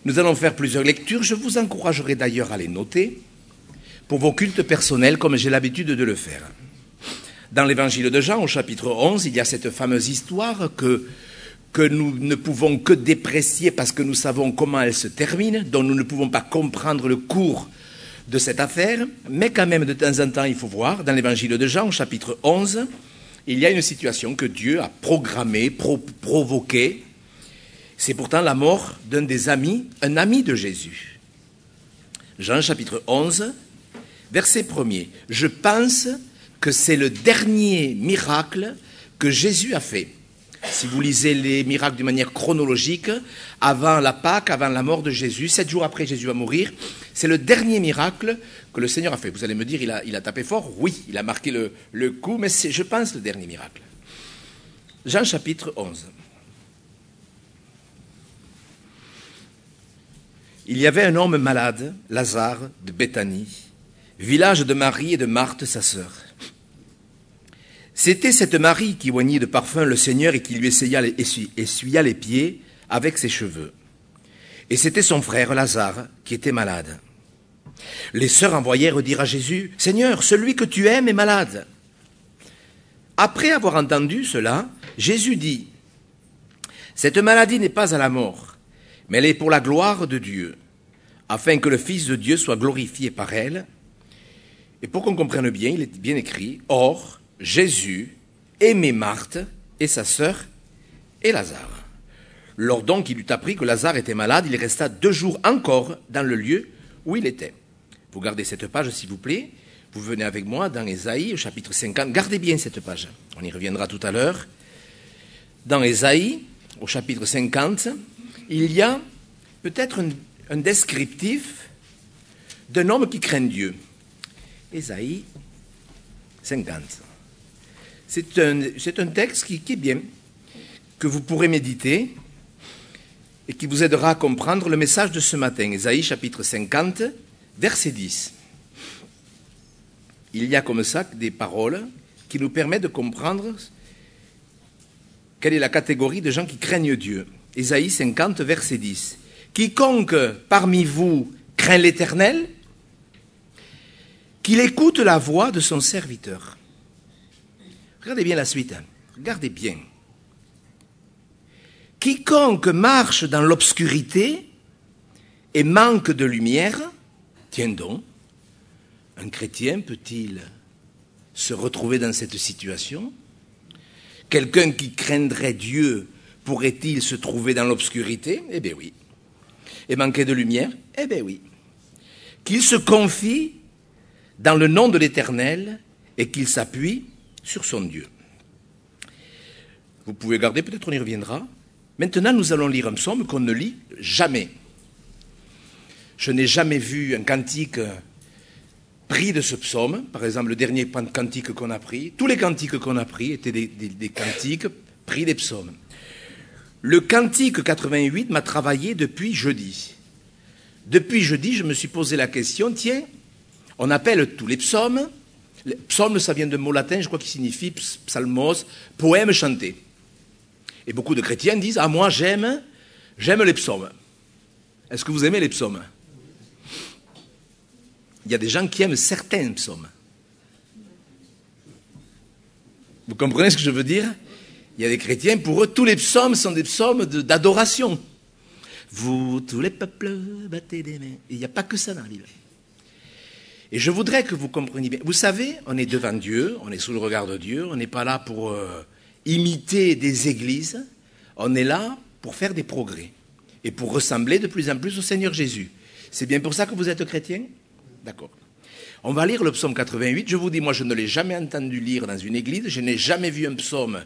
Nous allons faire plusieurs lectures. Je vous encouragerai d'ailleurs à les noter pour vos cultes personnels, comme j'ai l'habitude de le faire. Dans l'évangile de Jean, au chapitre 11, il y a cette fameuse histoire que nous ne pouvons que déprécier parce que nous savons comment elle se termine, dont nous ne pouvons pas comprendre le cours de cette affaire, mais quand même de temps en temps il faut voir, dans l'évangile de Jean, au chapitre 11, il y a une situation que Dieu a programmée, provoquée. C'est pourtant la mort d'un des amis, un ami de Jésus. Jean chapitre 11, verset 1er. Je pense que c'est le dernier miracle que Jésus a fait. Si vous lisez les miracles d'une manière chronologique, avant la Pâque, avant la mort de Jésus, 7 jours après Jésus va mourir, c'est le dernier miracle que le Seigneur a fait. Vous allez me dire, il a tapé fort? Oui, il a marqué le coup, mais c'est, je pense, le dernier miracle. Jean chapitre 11. Il y avait un homme malade, Lazare, de Béthanie, village de Marie et de Marthe, sa sœur. C'était cette Marie qui oignit de parfum le Seigneur et qui lui essuya les pieds avec ses cheveux. Et c'était son frère Lazare qui était malade. Les sœurs envoyèrent dire à Jésus, « Seigneur, celui que tu aimes est malade. » Après avoir entendu cela, Jésus dit, « Cette maladie n'est pas à la mort, mais elle est pour la gloire de Dieu, afin que le Fils de Dieu soit glorifié par elle. » Et pour qu'on comprenne bien, il est bien écrit, « Or, Jésus aimait Marthe et sa sœur et Lazare. Lors donc il eut appris que Lazare était malade, il resta 2 jours encore dans le lieu où il était. » Vous gardez cette page, s'il vous plaît. Vous venez avec moi dans Ésaïe, au chapitre 50. Gardez bien cette page. On y reviendra tout à l'heure. Dans Ésaïe, au chapitre 50, il y a peut-être un descriptif d'un homme qui craint Dieu. Ésaïe 50. C'est un texte qui est bien, que vous pourrez méditer et qui vous aidera à comprendre le message de ce matin. Ésaïe chapitre 50, verset 10. Il y a comme ça des paroles qui nous permettent de comprendre quelle est la catégorie de gens qui craignent Dieu. Ésaïe 50, verset 10. Quiconque parmi vous craint l'Éternel, qu'il écoute la voix de son serviteur. Regardez bien la suite. Regardez bien. Quiconque marche dans l'obscurité et manque de lumière, tiens donc, un chrétien peut-il se retrouver dans cette situation? Quelqu'un qui craindrait Dieu pourrait-il se trouver dans l'obscurité? Eh bien oui. Et manquer de lumière? Eh bien oui. Qu'il se confie dans le nom de l'Éternel et qu'il s'appuie sur son Dieu. Vous pouvez garder, peut-être on y reviendra. Maintenant, nous allons lire un psaume qu'on ne lit jamais. Je n'ai jamais vu un cantique pris de ce psaume. Par exemple, le dernier cantique qu'on a pris, tous les cantiques qu'on a pris étaient des cantiques pris des psaumes. Le cantique 88 m'a travaillé depuis jeudi. Depuis jeudi, je me suis posé la question, tiens, on appelle tous les psaumes. Psaume, ça vient d'un mot latin, je crois, qui signifie psalmos, poème chanté. Et beaucoup de chrétiens disent, ah, moi, j'aime les psaumes. Est-ce que vous aimez les psaumes? Il y a des gens qui aiment certains psaumes. Vous comprenez ce que je veux dire? Il y a des chrétiens, pour eux, tous les psaumes sont des psaumes d'adoration. Vous, tous les peuples, battez des mains. Il n'y a pas que ça dans la Bible. Et je voudrais que vous compreniez bien. Vous savez, on est devant Dieu, on est sous le regard de Dieu, on n'est pas là pour imiter des églises, on est là pour faire des progrès et pour ressembler de plus en plus au Seigneur Jésus. C'est bien pour ça que vous êtes chrétien? D'accord. On va lire le psaume 88. Je vous dis, moi, je ne l'ai jamais entendu lire dans une église. Je n'ai jamais vu un psaume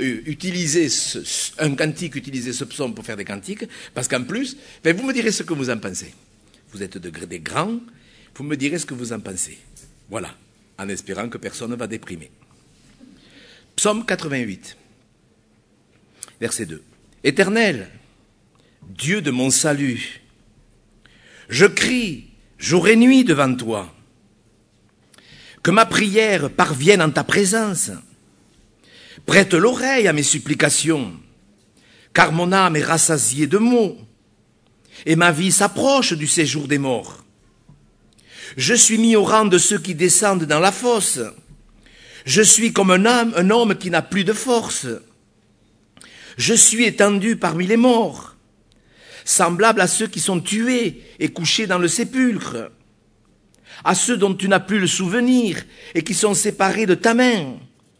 un cantique utiliser ce psaume pour faire des cantiques. Parce qu'en plus, vous me direz ce que vous en pensez. Vous êtes des grands. Vous me direz ce que vous en pensez. Voilà, en espérant que personne ne va déprimer. Psaume 88, verset 2. Éternel, Dieu de mon salut, je crie jour et nuit devant toi. Que ma prière parvienne en ta présence. Prête l'oreille à mes supplications, car mon âme est rassasiée de maux. et ma vie s'approche du séjour des morts. Je suis mis au rang de ceux qui descendent dans la fosse. Je suis comme un homme qui n'a plus de force. Je suis étendu parmi les morts, semblable à ceux qui sont tués et couchés dans le sépulcre, à ceux dont tu n'as plus le souvenir et qui sont séparés de ta main.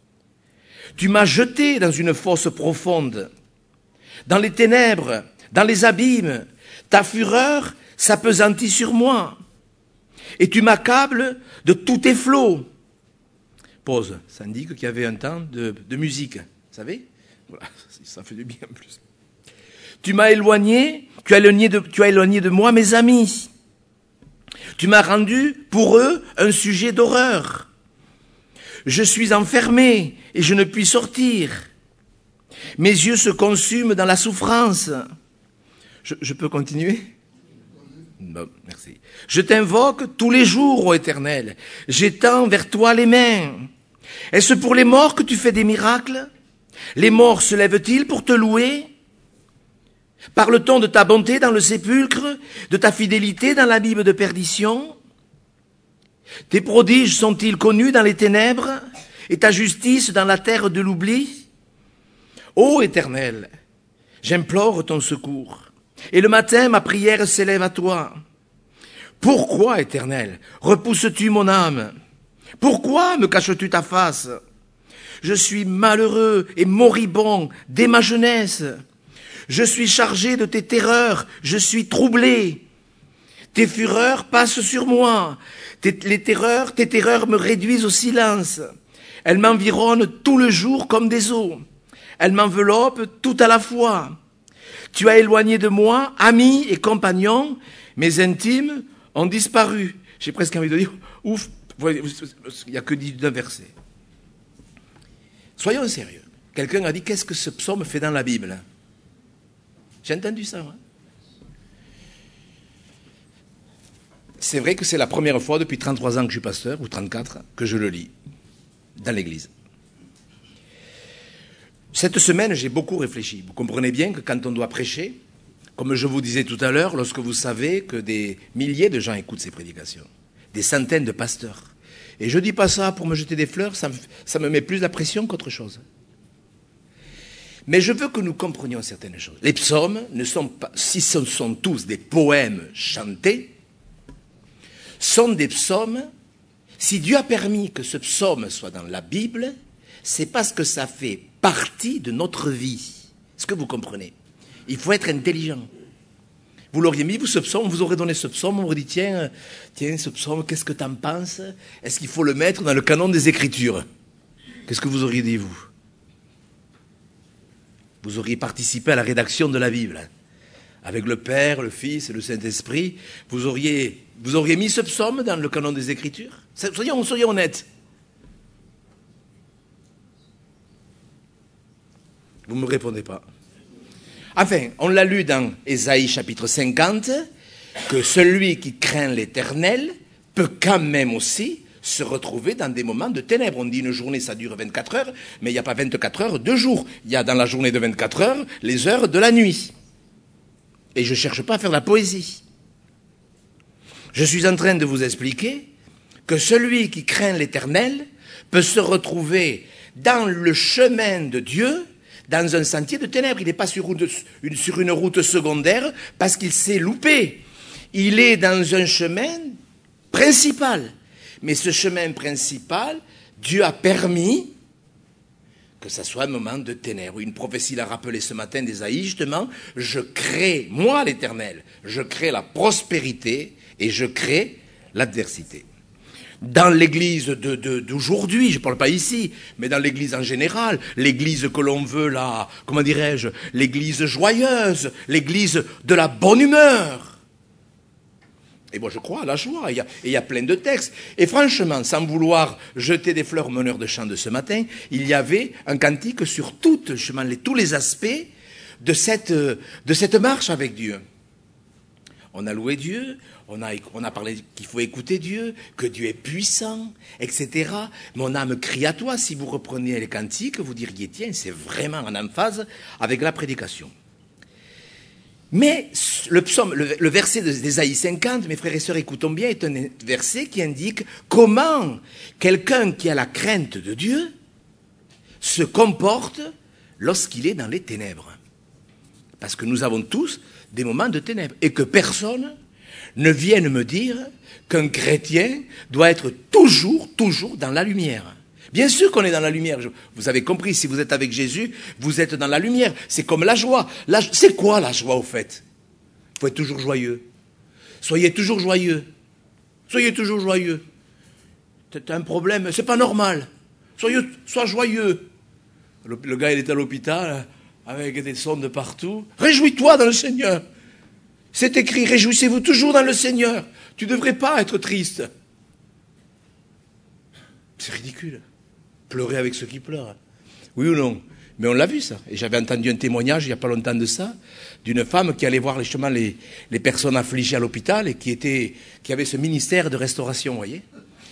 Tu m'as jeté dans une fosse profonde, dans les ténèbres, dans les abîmes. Ta fureur s'appesantit sur moi, et tu m'accables de tous tes flots. Pause, ça indique qu'il y avait un temps de musique, vous savez? Voilà, ça fait du bien en plus. Tu m'as éloigné, tu as éloigné de moi mes amis. Tu m'as rendu pour eux un sujet d'horreur. Je suis enfermé et je ne puis sortir. Mes yeux se consument dans la souffrance. Je peux continuer? Bon, merci. Je t'invoque tous les jours, ô Éternel. J'étends vers toi les mains. Est-ce pour les morts que tu fais des miracles? Les morts se lèvent-ils pour te louer? Parle-t-on de ta bonté dans le sépulcre, de ta fidélité dans l'abîme de perdition? Tes prodiges sont-ils connus dans les ténèbres et ta justice dans la terre de l'oubli? Ô Éternel, j'implore ton secours, et le matin ma prière s'élève à toi. Pourquoi, Éternel, repousses-tu mon âme? Pourquoi me caches-tu ta face? Je suis malheureux et moribond dès ma jeunesse. Je suis chargé de tes terreurs, je suis troublé. Tes fureurs passent sur moi. Tes terreurs me réduisent au silence. Elles m'environnent tout le jour comme des eaux. Elles m'enveloppent tout à la fois. Tu as éloigné de moi amis et compagnons. Mes intimes ont disparu. J'ai presque envie de dire, ouf, il n'y a que d'un verset. Soyons sérieux. Quelqu'un a dit, qu'est-ce que ce psaume fait dans la Bible? J'ai entendu ça, moi. C'est vrai que c'est la première fois depuis 33 ans que je suis pasteur, ou 34, que je le lis dans l'église. Cette semaine, j'ai beaucoup réfléchi. Vous comprenez bien que quand on doit prêcher, comme je vous disais tout à l'heure, lorsque vous savez que des milliers de gens écoutent ces prédications, des centaines de pasteurs, et je ne dis pas ça pour me jeter des fleurs, ça me met plus la pression qu'autre chose. Mais je veux que nous comprenions certaines choses. Les psaumes ne sont pas, si ce sont tous des poèmes chantés, sont des psaumes. Si Dieu a permis que ce psaume soit dans la Bible, c'est parce que ça fait partie de notre vie. Est-ce que vous comprenez? Il faut être intelligent. Vous l'auriez mis, vous, ce psaume, vous aurez donné ce psaume, on vous dit, tiens, ce psaume, qu'est-ce que tu en penses? Est-ce qu'il faut le mettre dans le canon des Écritures? Qu'est-ce que vous auriez dit, vous? Vous auriez participé à la rédaction de la Bible. Avec le Père, le Fils et le Saint-Esprit, vous auriez mis ce psaume dans le canon des Écritures? Soyez honnêtes. Vous ne me répondez pas. Enfin, on l'a lu dans Ésaïe chapitre 50, que celui qui craint l'Éternel peut quand même aussi se retrouver dans des moments de ténèbres. On dit une journée, ça dure 24 heures, mais il n'y a pas 24 heures de jour. Il y a dans la journée de 24 heures les heures de la nuit. Et je ne cherche pas à faire de la poésie. Je suis en train de vous expliquer que celui qui craint l'Éternel peut se retrouver dans le chemin de Dieu, dans un sentier de ténèbres. Il n'est pas sur une route secondaire parce qu'il s'est loupé. Il est dans un chemin principal. Mais ce chemin principal, Dieu a permis que ça soit un moment de ténèbres. Une prophétie l'a rappelé ce matin d'Ésaïe, justement, je crée, moi l'Éternel, je crée la prospérité et je crée l'adversité. Dans l'église d'aujourd'hui, je ne parle pas ici, mais dans l'église en général, l'église que l'on veut, comment dirais-je, l'église joyeuse, l'église de la bonne humeur. Et moi je crois à la joie, il y a plein de textes. Et franchement, sans vouloir jeter des fleurs au meneur de chant de ce matin, il y avait un cantique sur tous les aspects de cette marche avec Dieu. On a loué Dieu, on a parlé qu'il faut écouter Dieu, que Dieu est puissant, etc. Mon âme crie à toi. Si vous repreniez les cantiques, vous diriez, tiens, c'est vraiment en emphase avec la prédication. Mais le verset d'Ésaïe 50, mes frères et sœurs, écoutons bien, est un verset qui indique comment quelqu'un qui a la crainte de Dieu se comporte lorsqu'il est dans les ténèbres. Parce que nous avons tous des moments de ténèbres et que personne ne vienne me dire qu'un chrétien doit être toujours dans la lumière. Bien sûr qu'on est dans la lumière. Vous avez compris, si vous êtes avec Jésus, vous êtes dans la lumière. C'est comme la joie. C'est quoi la joie au fait? Il faut être toujours joyeux. Soyez toujours joyeux. Soyez toujours joyeux. T'as un problème, c'est pas normal. Sois joyeux. Le gars, il est à l'hôpital avec des sondes partout. Réjouis-toi dans le Seigneur. C'est écrit, réjouissez-vous toujours dans le Seigneur. Tu ne devrais pas être triste. C'est ridicule. Pleurer avec ceux qui pleurent. Oui ou non? Mais on l'a vu ça. Et j'avais entendu un témoignage il n'y a pas longtemps de ça, d'une femme qui allait voir justement les personnes affligées à l'hôpital et qui avait ce ministère de restauration, vous voyez.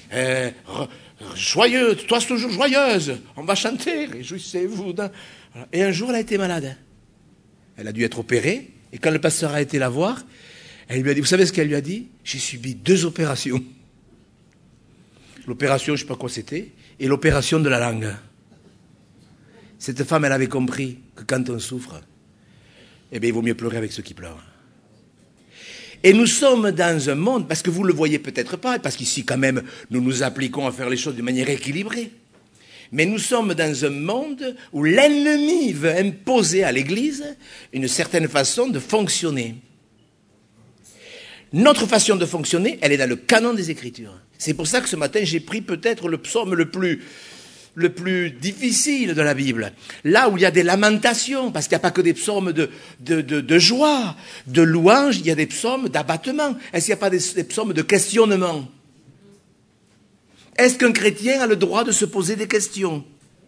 Joyeux, toi toujours joyeuse. On va chanter, réjouissez-vous. Et un jour, elle a été malade. Elle a dû être opérée. Et quand le pasteur a été la voir, elle lui a dit, vous savez ce qu'elle lui a dit? J'ai subi 2 opérations. L'opération, je ne sais pas quoi c'était, et l'opération de la langue. Cette femme, elle avait compris que quand on souffre, eh bien, il vaut mieux pleurer avec ceux qui pleurent. Et nous sommes dans un monde, parce que vous ne le voyez peut-être pas, parce qu'ici, quand même, nous nous appliquons à faire les choses de manière équilibrée. Mais nous sommes dans un monde où l'ennemi veut imposer à l'Église une certaine façon de fonctionner. Notre façon de fonctionner, elle est dans le canon des Écritures. C'est pour ça que ce matin, j'ai pris peut-être le psaume le plus difficile de la Bible. Là où il y a des lamentations, parce qu'il n'y a pas que des psaumes de joie, de louange, il y a des psaumes d'abattement. Est-ce qu'il n'y a pas des psaumes de questionnement? Est-ce qu'un chrétien a le droit de se poser des questions?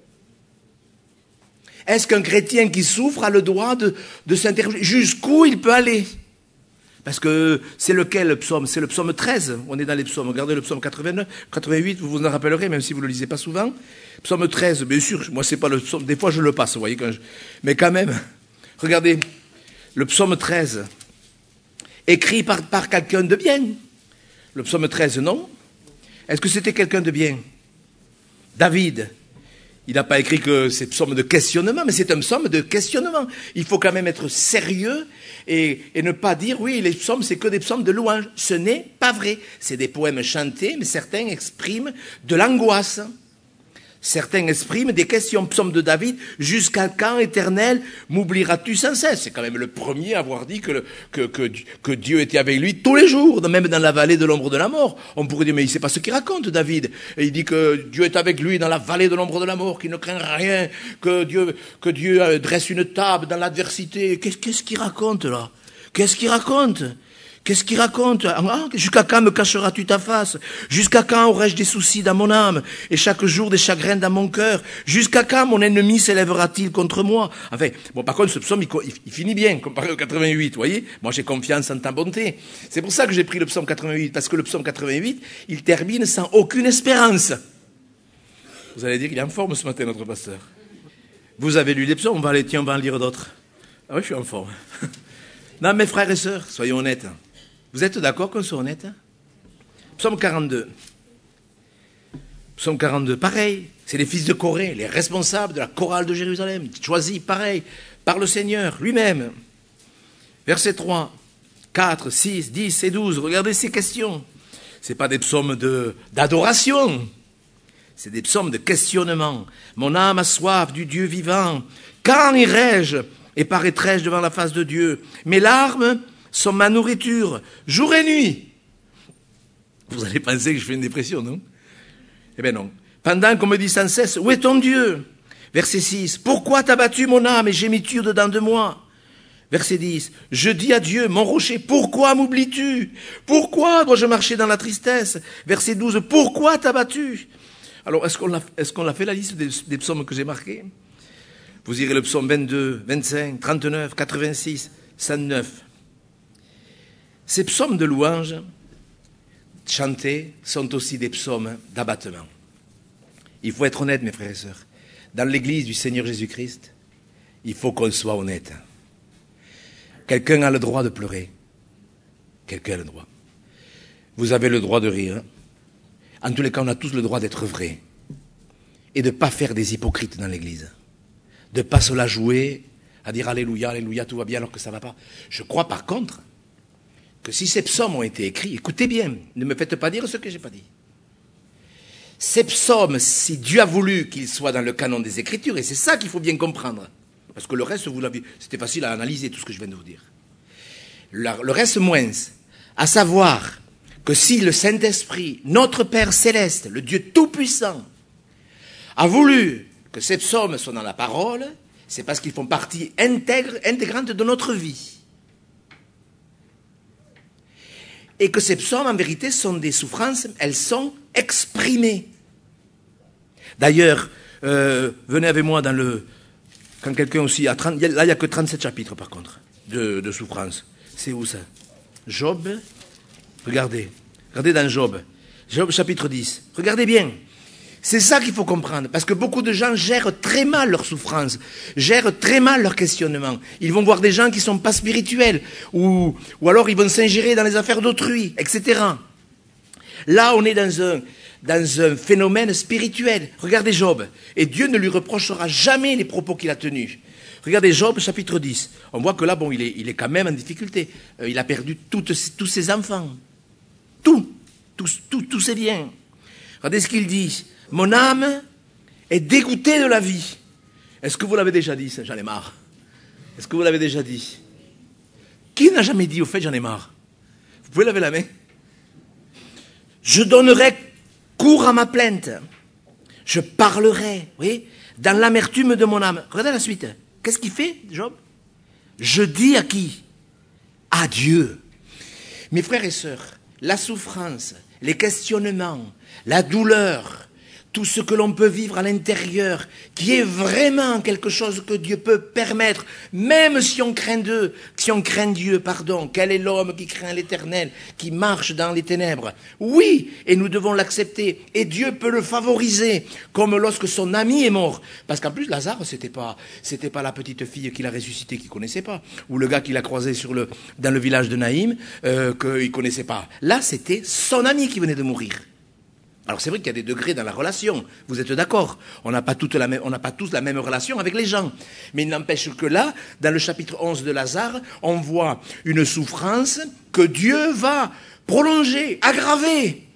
Est-ce qu'un chrétien qui souffre a le droit de s'interroger? Jusqu'où il peut aller? Parce que c'est lequel le psaume? C'est le psaume 13. On est dans les psaumes. Regardez le psaume 89, 88, vous vous en rappellerez, même si vous ne le lisez pas souvent. Psaume 13, bien sûr, moi c'est pas le psaume, des fois je le passe, vous voyez, mais quand même, regardez, le psaume 13, écrit par quelqu'un de bien. Le psaume 13, non? Est-ce que c'était quelqu'un de bien? David, il n'a pas écrit que c'est psaume de questionnement, mais c'est un psaume de questionnement. Il faut quand même être sérieux et ne pas dire, oui, les psaumes, c'est que des psaumes de louange. Ce n'est pas vrai. C'est des poèmes chantés, mais certains expriment de l'angoisse. Certains expriment des questions. Psaume de David, jusqu'à quand, Éternel, m'oublieras-tu sans cesse? C'est quand même le premier à avoir dit que Dieu était avec lui tous les jours, même dans la vallée de l'ombre de la mort. On pourrait dire, mais il ne sait pas ce qu'il raconte, David. Et il dit que Dieu est avec lui dans la vallée de l'ombre de la mort, qu'il ne craint rien, que Dieu dresse une table dans l'adversité. Qu'est-ce qu'il raconte, là? Qu'est-ce qu'il raconte? Qu'est-ce qu'il raconte? Jusqu'à quand me cacheras-tu ta face? Jusqu'à quand aurai-je des soucis dans mon âme et chaque jour des chagrins dans mon cœur? Jusqu'à quand mon ennemi s'élèvera-t-il contre moi? Enfin, bon, par contre, ce psaume, il finit bien, comparé au 88, vous voyez? Moi, j'ai confiance en ta bonté. C'est pour ça que j'ai pris le psaume 88, parce que le psaume 88, il termine sans aucune espérance. Vous allez dire qu'il est en forme ce matin, notre pasteur. Vous avez lu des psaumes, on va en lire d'autres. Ah oui, je suis en forme. Non, mes frères et sœurs, soyons honnêtes. Vous êtes d'accord qu'on soit honnête? Psaume 42. Psaume 42, pareil. C'est les fils de Corée, les responsables de la chorale de Jérusalem, choisis, pareil, par le Seigneur lui-même. Versets 3, 4, 6, 10 et 12. Regardez ces questions. Ce n'est pas des psaumes d'adoration. C'est des psaumes de questionnement. Mon âme a soif du Dieu vivant. Quand irai-je et paraîtrai-je devant la face de Dieu? Mes larmes sont ma nourriture, jour et nuit. Vous allez penser que je fais une dépression, non? Eh bien non. Pendant qu'on me dit sans cesse, où est ton Dieu? Verset 6, pourquoi t'as battu mon âme et gémis-tu au-dedans de moi? Verset 10, je dis à Dieu, mon rocher, pourquoi m'oublies-tu? Pourquoi dois-je marcher dans la tristesse? Verset 12, pourquoi t'as battu? Alors, est-ce qu'on l'a fait la liste des psaumes que j'ai marqués? Vous irez le psaume 22, 25, 39, 86, 109. Ces psaumes de louange chantés sont aussi des psaumes d'abattement. Il faut être honnête, mes frères et sœurs. Dans l'église du Seigneur Jésus-Christ, il faut qu'on soit honnête. Quelqu'un a le droit de pleurer. Quelqu'un a le droit. Vous avez le droit de rire. En tous les cas, on a tous le droit d'être vrais. Et de ne pas faire des hypocrites dans l'église. De ne pas se la jouer à dire Alléluia, Alléluia, tout va bien alors que ça ne va pas. Je crois par contre que si ces psaumes ont été écrits, écoutez bien, ne me faites pas dire ce que je n'ai pas dit. Ces psaumes, si Dieu a voulu qu'ils soient dans le canon des Écritures, et c'est ça qu'il faut bien comprendre, parce que le reste, vous l'avez, c'était facile à analyser tout ce que je viens de vous dire. Le reste moins, à savoir que si le Saint-Esprit, notre Père Céleste, le Dieu Tout-Puissant, a voulu que ces psaumes soient dans la parole, c'est parce qu'ils font partie intégrante de notre vie. Et que ces psaumes, en vérité, sont des souffrances, elles sont exprimées. D'ailleurs, venez avec moi dans le... Quand quelqu'un aussi... là, il n'y a que 37 chapitres, par contre, de souffrance. C'est où, ça? Job. Regardez. Regardez dans Job. Job, chapitre 10. Regardez bien. C'est ça qu'il faut comprendre, parce que beaucoup de gens gèrent très mal leur souffrance, gèrent très mal leur questionnement. Ils vont voir des gens qui ne sont pas spirituels, ou alors ils vont s'ingérer dans les affaires d'autrui, etc. Là, on est dans un phénomène spirituel. Regardez Job, et Dieu ne lui reprochera jamais les propos qu'il a tenus. Regardez Job, chapitre 10. On voit que là, bon, il est quand même en difficulté. Il a perdu tous ses enfants. Tous ses biens. Regardez ce qu'il dit. Mon âme est dégoûtée de la vie. Est-ce que vous l'avez déjà dit, ça? J'en ai marre. Est-ce que vous l'avez déjà dit? Qui n'a jamais dit, au fait, j'en ai marre? Vous pouvez lever la main? Je donnerai cours à ma plainte. Je parlerai, oui, dans l'amertume de mon âme. Regardez la suite. Qu'est-ce qu'il fait, Job? Je dis à qui? À Dieu. Mes frères et sœurs, la souffrance, les questionnements, la douleur, tout ce que l'on peut vivre à l'intérieur, qui est vraiment quelque chose que Dieu peut permettre, même si on craint Dieu, quel est l'homme qui craint l'Éternel, qui marche dans les ténèbres? Oui, et nous devons l'accepter, et Dieu peut le favoriser, comme lorsque son ami est mort, parce qu'en plus Lazare, c'était pas la petite fille qu'il a ressuscitée qu'il connaissait pas, ou le gars qu'il a croisé dans le village de Naïm, qu'il connaissait pas. Là, c'était son ami qui venait de mourir. Alors c'est vrai qu'il y a des degrés dans la relation, vous êtes d'accord? On n'a pas tous la même relation avec les gens. Mais il n'empêche que là, dans le chapitre 11 de Lazare, on voit une souffrance que Dieu va prolonger, aggraver.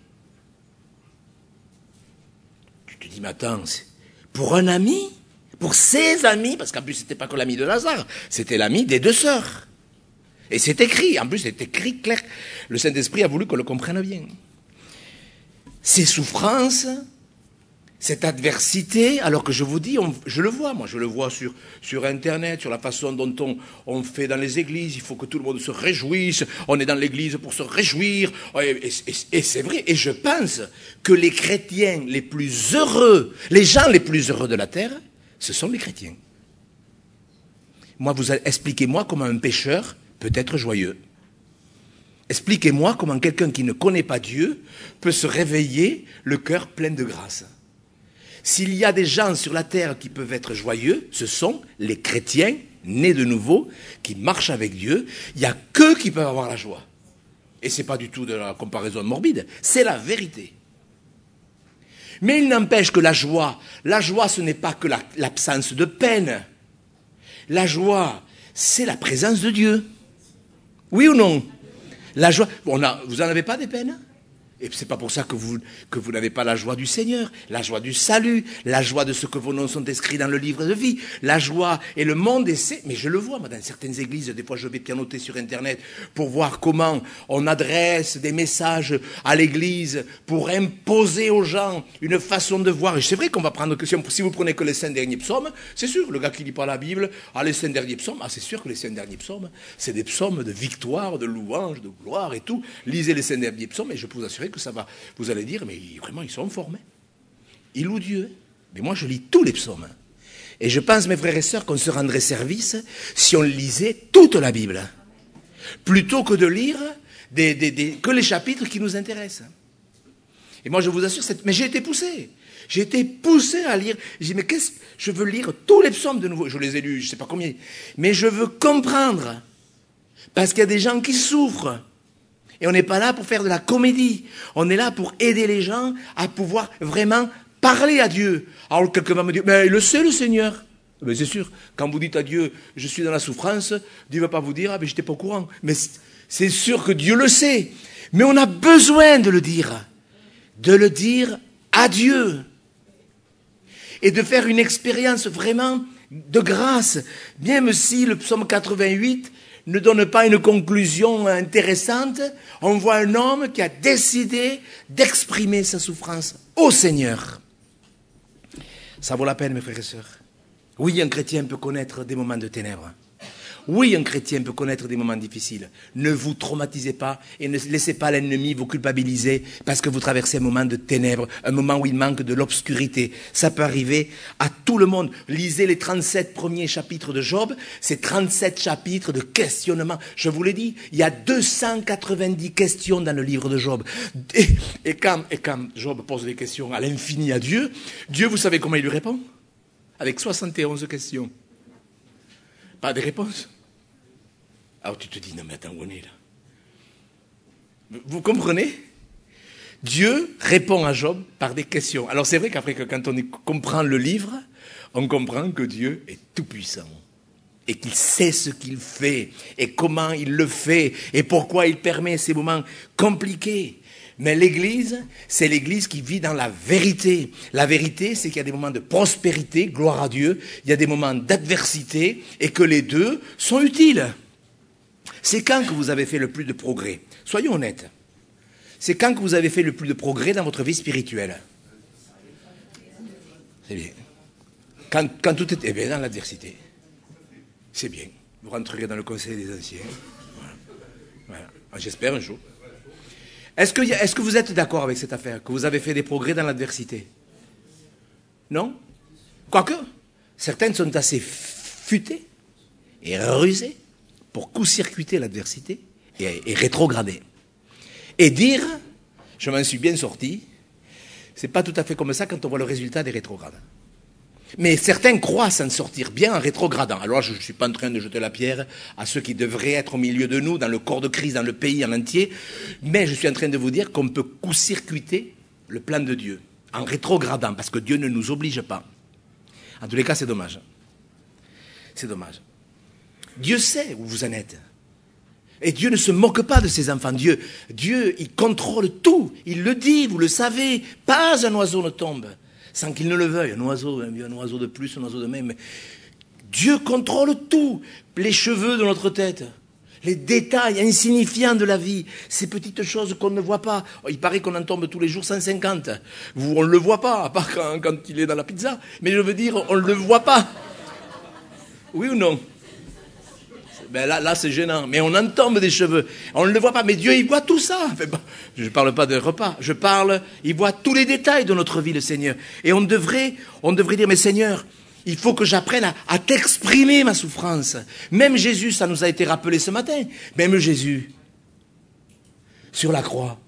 Tu te dis, mais attends, pour un ami, pour ses amis, parce qu'en plus c'était pas que l'ami de Lazare, c'était l'ami des deux sœurs. Et c'est écrit, en plus c'est écrit clair. Le Saint-Esprit a voulu qu'on le comprenne bien. Ces souffrances, cette adversité, alors que je vous dis, je le vois sur Internet, sur la façon dont on fait dans les églises, il faut que tout le monde se réjouisse, on est dans l'église pour se réjouir, et c'est vrai, et je pense que les chrétiens les plus heureux, les gens les plus heureux de la terre, ce sont les chrétiens. Moi, expliquez-moi comment un pécheur peut être joyeux. Expliquez-moi comment quelqu'un qui ne connaît pas Dieu peut se réveiller le cœur plein de grâce. S'il y a des gens sur la terre qui peuvent être joyeux, ce sont les chrétiens nés de nouveau, qui marchent avec Dieu. Il n'y a qu'eux qui peuvent avoir la joie. Et ce n'est pas du tout de la comparaison morbide, c'est la vérité. Mais il n'empêche que la joie, ce n'est pas que l'absence de peine. La joie, c'est la présence de Dieu. Oui ou non? La joie, vous n'en avez pas des peines? Et c'est pas pour ça que vous n'avez pas la joie du Seigneur, la joie du salut, la joie de ce que vos noms sont inscrits dans le livre de vie, la joie et le monde essaie. Mais je le vois, moi, dans certaines églises, des fois je vais pianoter sur Internet pour voir comment on adresse des messages à l'église pour imposer aux gens une façon de voir. Et c'est vrai qu'on va prendre que si vous prenez que les 5 derniers psaumes, c'est sûr, le gars qui lit pas la Bible, les 5 derniers psaumes, c'est sûr que les 5 derniers psaumes, c'est des psaumes de victoire, de louange, de gloire et tout. Lisez les 5 derniers psaumes et je peux vous assurer que ça va, vous allez dire, mais vraiment, ils sont formés. Ils louent Dieu. Mais moi, je lis tous les psaumes. Et je pense, mes frères et sœurs, qu'on se rendrait service si on lisait toute la Bible. Plutôt que de lire que les chapitres qui nous intéressent. Et moi, je vous assure, mais j'ai été poussé. J'ai été poussé à lire. J'ai dit, mais je veux lire tous les psaumes de nouveau. Je les ai lus, je ne sais pas combien. Mais je veux comprendre. Parce qu'il y a des gens qui souffrent. Et on n'est pas là pour faire de la comédie. On est là pour aider les gens à pouvoir vraiment parler à Dieu. Alors quelqu'un va me dire, mais il le sait le Seigneur. Mais c'est sûr, quand vous dites à Dieu, je suis dans la souffrance, Dieu ne va pas vous dire, ah mais j'étais pas au courant. Mais c'est sûr que Dieu le sait. Mais on a besoin de le dire. De le dire à Dieu. Et de faire une expérience vraiment de grâce. Même si le psaume 88 ne donne pas une conclusion intéressante, on voit un homme qui a décidé d'exprimer sa souffrance au Seigneur. Ça vaut la peine, mes frères et sœurs. Oui, un chrétien peut connaître des moments de ténèbres. Oui, un chrétien peut connaître des moments difficiles. Ne vous traumatisez pas et ne laissez pas l'ennemi vous culpabiliser parce que vous traversez un moment de ténèbres, un moment où il manque de l'obscurité. Ça peut arriver à tout le monde. Lisez les 37 premiers chapitres de Job, c'est 37 chapitres de questionnement. Je vous l'ai dit, il y a 290 questions dans le livre de Job. Et quand Job pose des questions à l'infini à Dieu, Dieu, vous savez comment il lui répond? Avec 71 questions. Pas de réponse. Alors tu te dis, non mais attends, où on est là? Vous comprenez? Dieu répond à Job par des questions. Alors c'est vrai qu'après, quand on comprend le livre, on comprend que Dieu est tout-puissant. Et qu'il sait ce qu'il fait, et comment il le fait, et pourquoi il permet ces moments compliqués. Mais l'Église, c'est l'Église qui vit dans la vérité. La vérité, c'est qu'il y a des moments de prospérité, gloire à Dieu, il y a des moments d'adversité, et que les deux sont utiles. C'est quand que vous avez fait le plus de progrès? Soyons honnêtes. C'est quand que vous avez fait le plus de progrès dans votre vie spirituelle? C'est bien. Quand tout est bien dans l'adversité. C'est bien. Vous rentrerez dans le conseil des anciens. Voilà. J'espère un jour. Est-ce que vous êtes d'accord avec cette affaire, que vous avez fait des progrès dans l'adversité? Non? Quoique, certaines sont assez futées et rusées pour court-circuiter l'adversité et rétrograder. Et dire, je m'en suis bien sorti, c'est pas tout à fait comme ça quand on voit le résultat des rétrogrades. Mais certains croient s'en sortir bien en rétrogradant. Alors je ne suis pas en train de jeter la pierre à ceux qui devraient être au milieu de nous, dans le corps de Christ, dans le pays en entier, mais je suis en train de vous dire qu'on peut court-circuiter le plan de Dieu en rétrogradant, parce que Dieu ne nous oblige pas. En tous les cas, c'est dommage. C'est dommage. Dieu sait où vous en êtes. Et Dieu ne se moque pas de ses enfants. Dieu, il contrôle tout. Il le dit, vous le savez. Pas un oiseau ne tombe sans qu'il ne le veuille. Un oiseau de plus, un oiseau de même. Dieu contrôle tout. Les cheveux de notre tête, les détails insignifiants de la vie, ces petites choses qu'on ne voit pas. Il paraît qu'on en tombe tous les jours 150. On ne le voit pas, à part quand il est dans la pizza. Mais je veux dire, on ne le voit pas. Oui ou non? Ben là c'est gênant. Mais on en tombe des cheveux. On ne le voit pas. Mais Dieu, il voit tout ça. Enfin, bon, je ne parle pas de repas. Il voit tous les détails de notre vie, le Seigneur. Et on devrait dire, mais Seigneur, il faut que j'apprenne à t'exprimer ma souffrance. Même Jésus, ça nous a été rappelé ce matin. Même Jésus, sur la croix.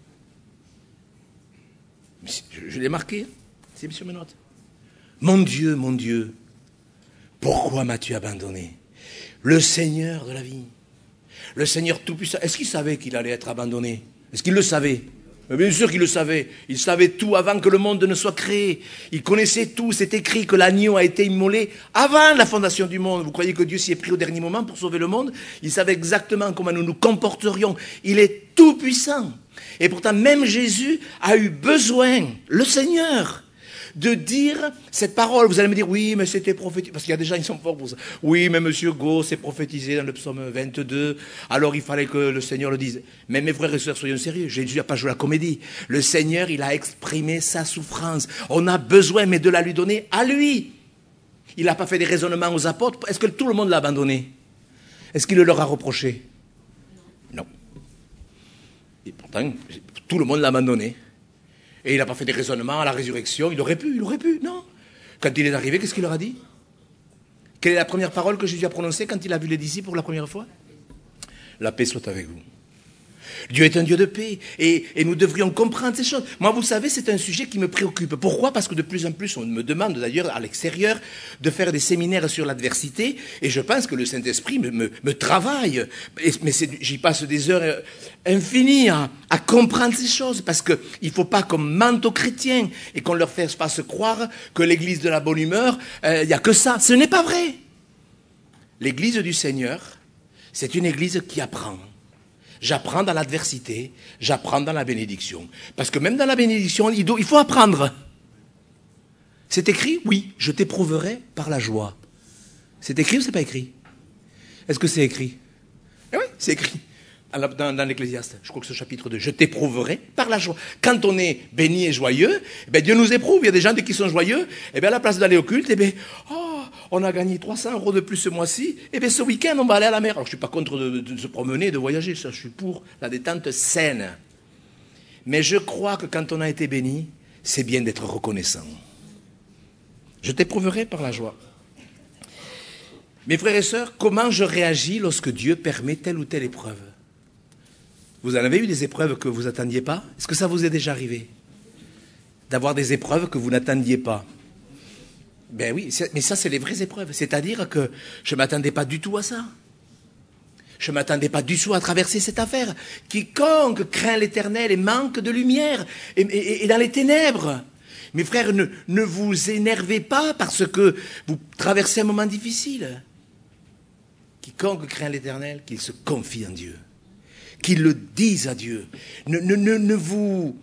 Je l'ai marqué. C'est sur mes notes. Mon Dieu, pourquoi m'as-tu abandonné? Le Seigneur de la vie, le Seigneur tout-puissant, est-ce qu'il savait qu'il allait être abandonné? Est-ce qu'il le savait? Bien sûr qu'il le savait. Il savait tout avant que le monde ne soit créé. Il connaissait tout. C'est écrit que l'agneau a été immolé avant la fondation du monde. Vous croyez que Dieu s'y est pris au dernier moment pour sauver le monde? Il savait exactement comment nous nous comporterions. Il est tout-puissant. Et pourtant, même Jésus a eu besoin, le Seigneur, de dire cette parole. Vous allez me dire, oui, mais c'était prophétisé. Parce qu'il y a des gens qui sont forts pour ça. Oui, mais monsieur Go, c'est prophétisé dans le psaume 22. Alors il fallait que le Seigneur le dise. Mais mes frères et sœurs, soyons sérieux. Jésus n'a pas joué la comédie. Le Seigneur, il a exprimé sa souffrance. On a besoin, mais de la lui donner à lui. Il n'a pas fait des raisonnements aux apôtres. Est-ce que tout le monde l'a abandonné? Est-ce qu'il le leur a reproché? Non. Et pourtant, tout le monde l'a abandonné. Et il n'a pas fait des raisonnements à la résurrection. Il aurait pu, non. Quand il est arrivé, qu'est-ce qu'il leur a dit? Quelle est la première parole que Jésus a prononcée quand il a vu les disciples pour la première fois? La paix soit avec vous. Dieu est un Dieu de paix et nous devrions comprendre ces choses. Moi, vous savez, c'est un sujet qui me préoccupe. Pourquoi? Parce que de plus en plus, on me demande d'ailleurs à l'extérieur de faire des séminaires sur l'adversité et je pense que le Saint-Esprit me travaille. Mais j'y passe des heures infinies à comprendre ces choses parce qu'il ne faut pas qu'on mente aux chrétiens et qu'on leur fasse croire que l'église de la bonne humeur, il n'y a que ça. Ce n'est pas vrai. L'église du Seigneur, c'est une église qui apprend. J'apprends dans l'adversité, j'apprends dans la bénédiction. Parce que même dans la bénédiction, il faut apprendre. C'est écrit? Oui, je t'éprouverai par la joie. C'est écrit ou c'est pas écrit? Est-ce que c'est écrit? Eh oui, c'est écrit. Dans l'Ecclésiaste, je crois que c'est au chapitre 2, je t'éprouverai par la joie. Quand on est béni et joyeux, Dieu nous éprouve. Il y a des gens qui sont joyeux, à la place d'aller au culte, on a gagné 300 € de plus ce mois-ci, ce week-end, on va aller à la mer. Alors, je ne suis pas contre de se promener, de voyager, ça, je suis pour la détente saine. Mais je crois que quand on a été béni, c'est bien d'être reconnaissant. Je t'éprouverai par la joie. Mes frères et sœurs, comment je réagis lorsque Dieu permet telle ou telle épreuve? Vous en avez eu des épreuves que vous n'attendiez pas? Est-ce que ça vous est déjà arrivé? D'avoir des épreuves que vous n'attendiez pas? Ben oui, mais ça c'est les vraies épreuves. C'est-à-dire que je ne m'attendais pas du tout à ça. Je ne m'attendais pas du tout à traverser cette affaire. Quiconque craint l'Éternel et manque de lumière et dans les ténèbres. Mes frères, ne vous énervez pas parce que vous traversez un moment difficile. Quiconque craint l'Éternel, qu'il se confie en Dieu. Qu'il le dise à Dieu. Ne vous